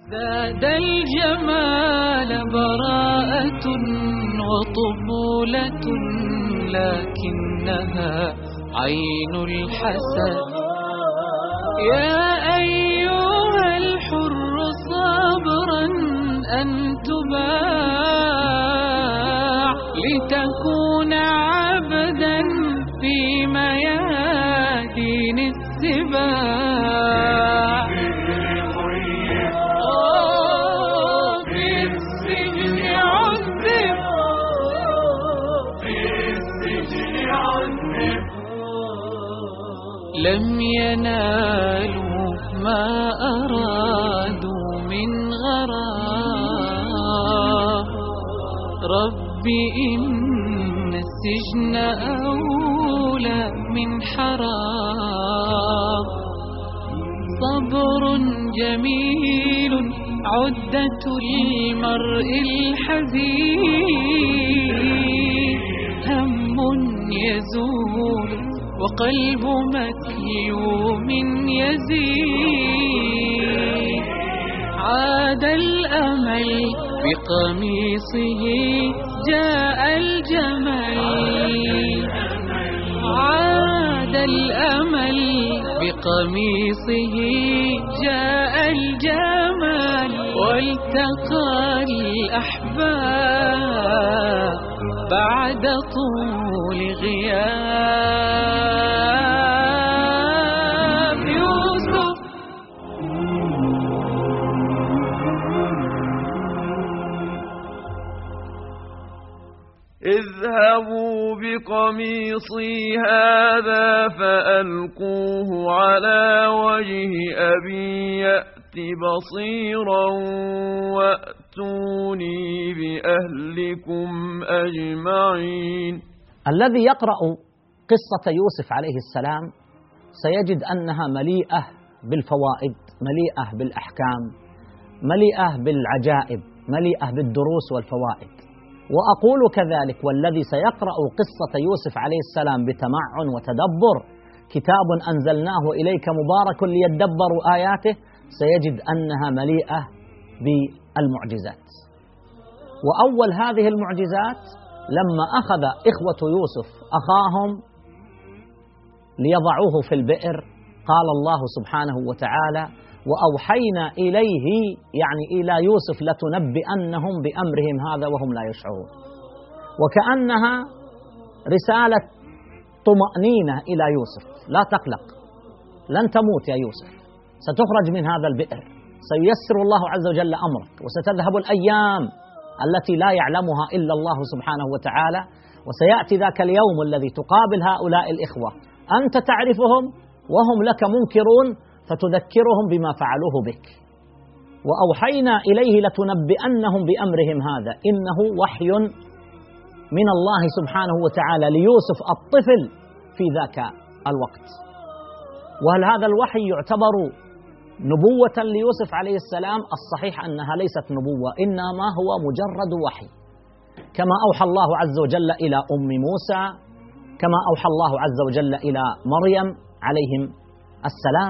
زاد الجمال براءة وطفولة لكنها عين الحسد. يا أيها الحر صبرا أن تباع لتكون عبدا في ميادين السباع. في السجن عذب، لم ينالوا ما أرادوا من غرام. ربي إن السجن أولى من حرام. صبر جميل عدة المرء الحزين. هم يزول وقلب مكيوم يزيد. عاد الأمل بقميصه جاء الجمل. عاد الأمل بقميصه جاء الجمل. والتقى الأحباب بعد طول غياب. يوسف اذهبوا بقميصي هذا فألقوه على وجه أبي يأت بصيرا وأتوني بأهلكم أجمعين. الذي يقرأ قصة يوسف عليه السلام سيجد أنها مليئة بالفوائد، مليئة بالأحكام، مليئة بالعجائب، مليئة بالدروس والفوائد. وأقول كذلك والذي سيقرأ قصة يوسف عليه السلام بتمعن وتدبر، كتاب أنزلناه إليك مبارك ليدبروا آياته، سيجد أنها مليئة بالمعجزات. وأول هذه المعجزات لما أخذ إخوة يوسف أخاهم ليضعوه في البئر، قال الله سبحانه وتعالى: وأوحينا إليه، يعني إلى يوسف، لتنبئنهم بأمرهم هذا وهم لا يشعرون. وكأنها رسالة طمأنينة إلى يوسف: لا تقلق، لن تموت يا يوسف، ستخرج من هذا البئر، سييسر الله عز وجل أمرك، وستذهب الأيام التي لا يعلمها إلا الله سبحانه وتعالى، وسيأتي ذاك اليوم الذي تقابل هؤلاء الإخوة أنت تعرفهم وهم لك منكرون، فتذكرهم بما فعلوه بك. وأوحينا إليه لتنبئنهم بأمرهم هذا، إنه وحي من الله سبحانه وتعالى ليوسف الطفل في ذاك الوقت. وهل هذا الوحي يعتبر نبوة ليوسف عليه السلام؟ الصحيح أنها ليست نبوة، إنما هو مجرد وحي، كما أوحى الله عز وجل إلى أم موسى، كما أوحى الله عز وجل إلى مريم عليهم السلام.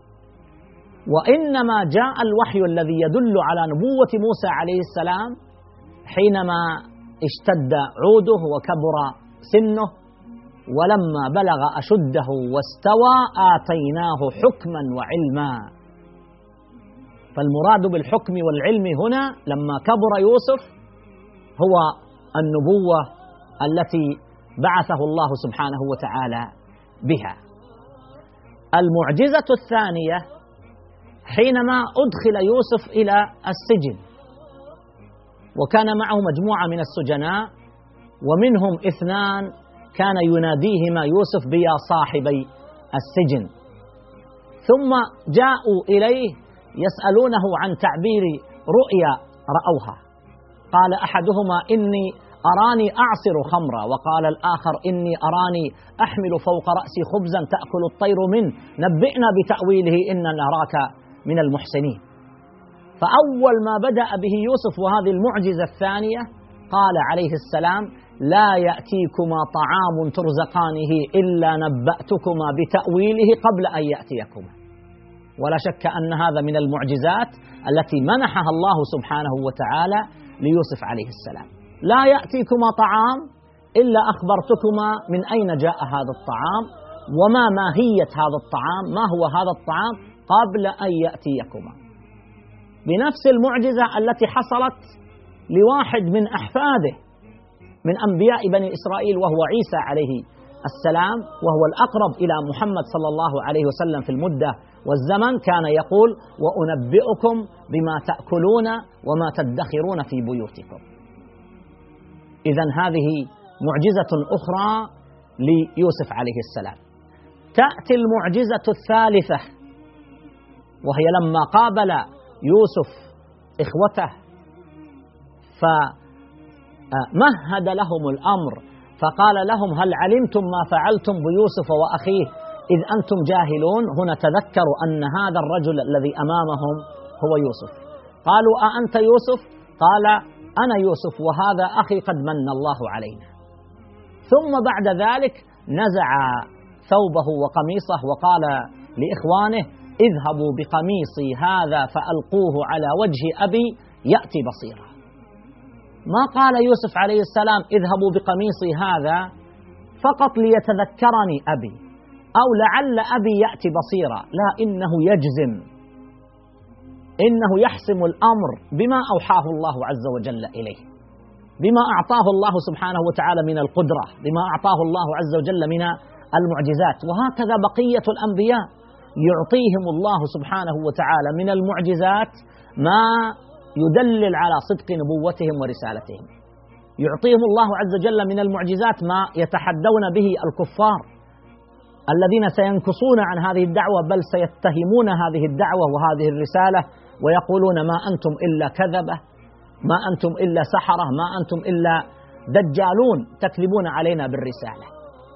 وإنما جاء الوحي الذي يدل على نبوة موسى عليه السلام حينما اشتد عوده وكبر سنه، ولما بلغ أشده واستوى آتيناه حكما وعلما. فالمراد بالحكم والعلم هنا لما كبر يوسف هو النبوة التي بعثه الله سبحانه وتعالى بها. المعجزة الثانية حينما أدخل يوسف إلى السجن، وكان معه مجموعة من السجناء، ومنهم 2 كان يناديهما يوسف بيا صاحبي السجن، ثم جاءوا إليه يسألونه عن تعبير رؤيا رأوها. قال أحدهما: إني أراني أعصر خمرا، وقال الآخر: إني أراني أحمل فوق رأسي خبزا تأكل الطير منه، نبئنا بتأويله إنا نراك من المحسنين. فأول ما بدأ به يوسف وهذه المعجزة الثانية قال عليه السلام: لا يأتيكما طعام ترزقانه إلا نبأتكما بتأويله قبل أن يأتيكما. ولا شك أن هذا من المعجزات التي منحها الله سبحانه وتعالى ليوسف عليه السلام. لا يأتيكما طعام إلا أخبرتكما من أين جاء هذا الطعام وما ماهية هذا الطعام، ما هو هذا الطعام قبل أن يأتيكما. بنفس المعجزة التي حصلت لواحد من أحفاده من أنبياء بني إسرائيل وهو عيسى عليه السلام، وهو الأقرب إلى محمد صلى الله عليه وسلم في المدة والزمن، كان يقول: وأنبئكم بما تأكلون وما تدخرون في بيوتكم. إذن هذه معجزة أخرى ليوسف عليه السلام. تأتي المعجزة الثالثة، وهي لما قابل يوسف إخوته فمهد لهم الأمر فقال لهم: هل علمتم ما فعلتم بيوسف وأخيه إذ أنتم جاهلون؟ هنا تذكروا أن هذا الرجل الذي أمامهم هو يوسف. قالوا: أأنت يوسف؟ قال: أنا يوسف وهذا أخي قد من الله علينا. ثم بعد ذلك نزع ثوبه وقميصه وقال لإخوانه: اذهبوا بقميصي هذا فألقوه على وجه أبي يأتي بصيرا. ما قال يوسف عليه السلام: اذهبوا بقميصي هذا فقط ليتذكرني أبي أو لعل أبي يأتي بصيرا، لا، إنه يجزم، إنه يحسم الأمر بما أوحاه الله عز وجل إليه، بما أعطاه الله سبحانه وتعالى من القدرة، بما أعطاه الله عز وجل من المعجزات. وهكذا بقية الأنبياء يعطيهم الله سبحانه وتعالى من المعجزات ما يدلل على صدق نبوتهم ورسالتهم. يعطيهم الله عز وجل من المعجزات ما يتحدون به الكفار الذين سينكصون عن هذه الدعوة، بل سيتهمون هذه الدعوة وهذه الرسالة ويقولون: ما أنتم إلا كذبة، ما أنتم إلا سحرة، ما أنتم إلا دجالون تكذبون علينا بالرسالة.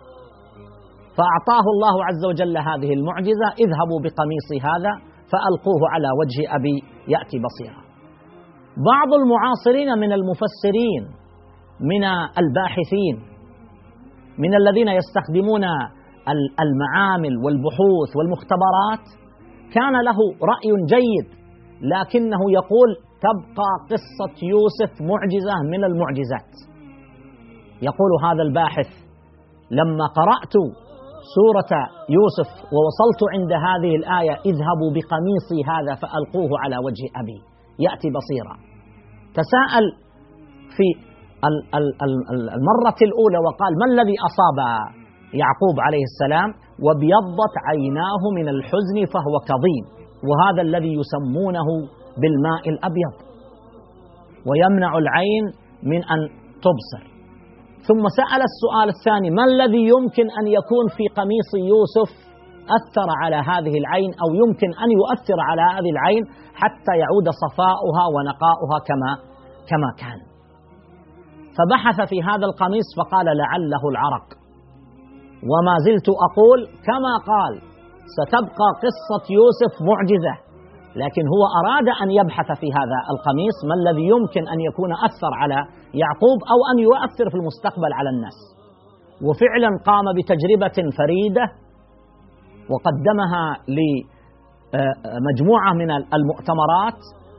فأعطاه الله عز وجل هذه المعجزة: اذهبوا بقميصي هذا فألقوه على وجه أبي يأتي بصيرا. بعض المعاصرين من المفسرين من الباحثين من الذين يستخدمون المعامل والبحوث والمختبرات كان له رأي جيد، لكنه يقول: تبقى قصة يوسف معجزة من المعجزات. يقول هذا الباحث: لما قرأت سورة يوسف ووصلت عند هذه الآية: اذهبوا بقميصي هذا فألقوه على وجه أبي يأتي بصيرا، تساءل في المرة الأولى وقال: ما الذي أصاب يعقوب عليه السلام؟ وابيضت عيناه من الحزن فهو كظيم، وهذا الذي يسمونه بالماء الأبيض ويمنع العين من أن تبصر. ثم سأل السؤال الثاني: ما الذي يمكن أن يكون في قميص يوسف أثر على هذه العين أو يمكن أن يؤثر على هذه العين حتى يعود صفاؤها ونقاؤها كما كان؟ فبحث في هذا القميص فقال: لعله العرق. وما زلت أقول كما قال: ستبقى قصة يوسف معجزة، لكن هو أراد أن يبحث في هذا القميص ما الذي يمكن أن يكون أثر على يعقوب أو أن يؤثر في المستقبل على الناس. وفعلا قام بتجربة فريدة وقدمها لمجموعة من المؤتمرات،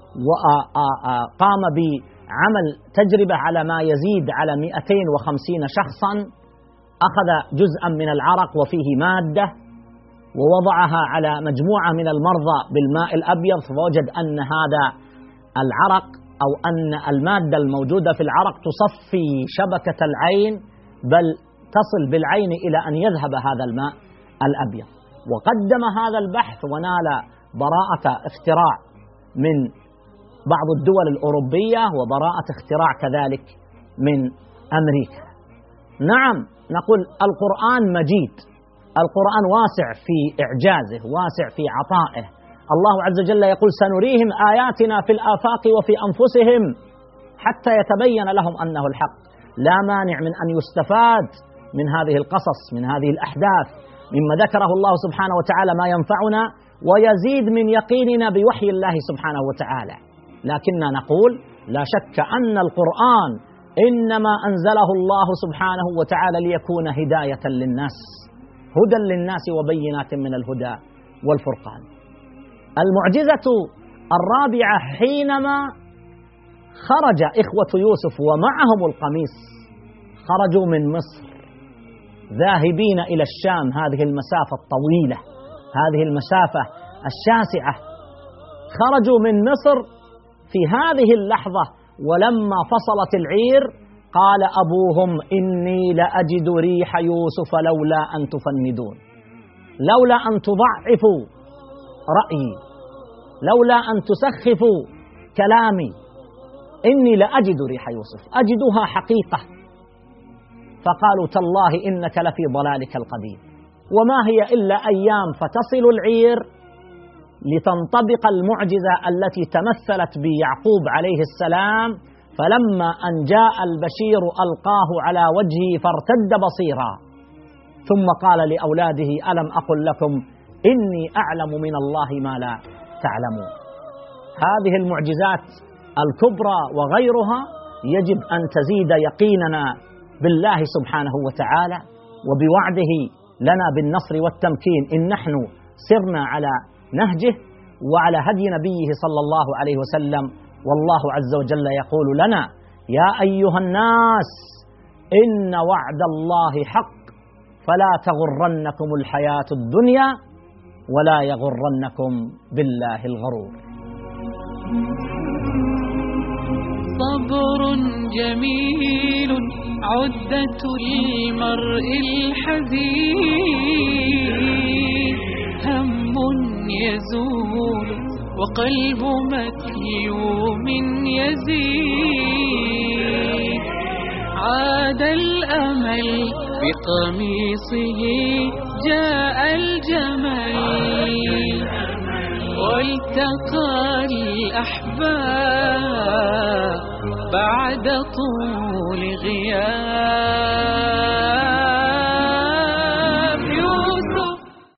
وقام بعمل تجربة على ما يزيد على 250 شخصا. أخذ جزءا من العرق وفيه مادة ووضعها على مجموعة من المرضى بالماء الأبيض، فوجد أن هذا العرق أو أن المادة الموجودة في العرق تصفي شبكة العين، بل تصل بالعين إلى أن يذهب هذا الماء الأبيض. وقدم هذا البحث ونال براءة اختراع من بعض الدول الأوروبية وبراءة اختراع كذلك من أمريكا. نعم، نقول القرآن مجيد، القرآن واسع في إعجازه، واسع في عطائه. الله عز وجل يقول: سنريهم آياتنا في الآفاق وفي أنفسهم حتى يتبين لهم أنه الحق. لا مانع من أن يستفاد من هذه القصص، من هذه الأحداث، مما ذكره الله سبحانه وتعالى ما ينفعنا ويزيد من يقيننا بوحي الله سبحانه وتعالى. لكننا نقول لا شك أن القرآن إنما أنزله الله سبحانه وتعالى ليكون هداية للناس، هدى للناس وبينات من الهدى والفرقان. المعجزة الرابعة حينما خرج إخوة يوسف ومعهم القميص، خرجوا من مصر ذاهبين إلى الشام، هذه المسافة الطويلة، هذه المسافة الشاسعة، خرجوا من مصر في هذه اللحظة، ولما فصلت العير قال أبوهم إني لأجد ريح يوسف لولا أن تفندون، لولا أن تضعفوا رأيي، لولا أن تسخفوا كلامي، إني لأجد ريح يوسف، أجدها حقيقة. فقالوا تالله إنك لفي ضلالك القديم. وما هي إلا أيام فتصل العير لتنطبق المعجزة التي تمثلت بيعقوب عليه السلام، فلما أن جاء البشير ألقاه على وجهه فارتد بصيرا، ثم قال لأولاده ألم أقل لكم إني أعلم من الله ما لا تعلمون. هذه المعجزات الكبرى وغيرها يجب أن تزيد يقيننا بالله سبحانه وتعالى وبوعده لنا بالنصر والتمكين إن نحن سرنا على نهجه وعلى هدي نبيه صلى الله عليه وسلم. والله عز وجل يقول لنا يا أيها الناس إن وعد الله حق فلا تغرنكم الحياة الدنيا ولا يغرنكم بالله الغرور. صبر جميل عدة المرء الحزين، هم يزول وقلب مكيوم يزيد، عاد الأمل بقميصه جاء الجمل، والتقى الأحباب بعد طول غياب.